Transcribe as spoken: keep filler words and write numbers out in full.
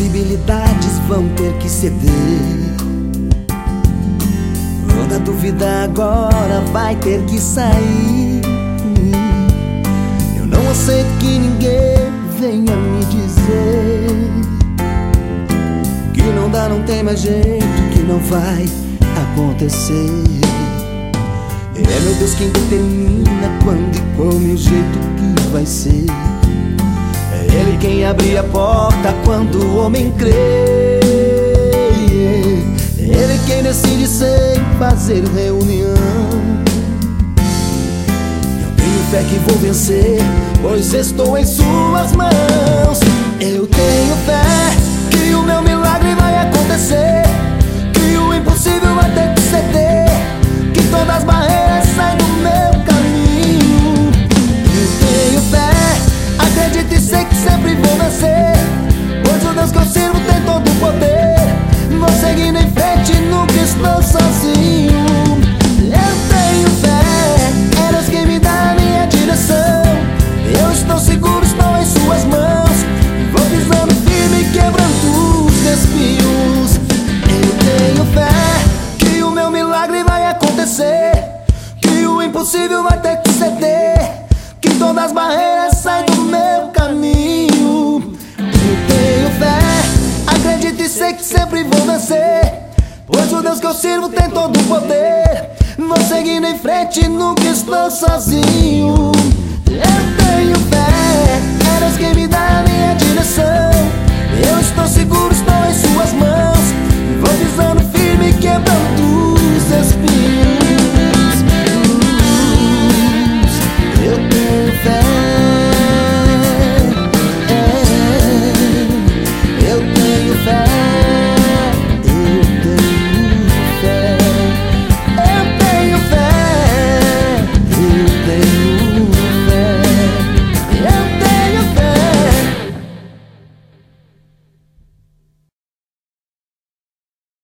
possibilidades vão ter que ceder. Toda dúvida agora vai ter que sair. Eu não aceito que ninguém venha me dizer que não dá, não tem mais jeito, que não vai acontecer. É meu Deus quem determina quando e como e o jeito que vai ser. É Ele quem abre a porta quando o homem crê. É Ele quem decide sem fazer reunião. Eu tenho fé que vou vencer, pois estou em suas mãos. Eu tenho fé que o meu milagre vai acontecer, que o impossível vai ter que ceder, que todas as barreiras saem do meu caminho. Eu tenho fé, acredito e sei que sempre vou vencer, pois o Deus que eu sirvo tem todo o poder. Vou seguindo em frente, nunca estou sozinho. Eu tenho fé, é Deus quem me dá a minha direção. Eu estou seguro, estou em suas mãos. Vou pisando firme, quebrando os espinhos. Eu tenho fé que o meu milagre vai acontecer, que o impossível vai ter que ceder, que todas as barreiras saem do meu caminho. Eu tenho fé, acredito e sei que sempre vou vencer, pois o Deus que eu sirvo tem todo o poder. Vou seguindo em frente, nunca estou sozinho. Eu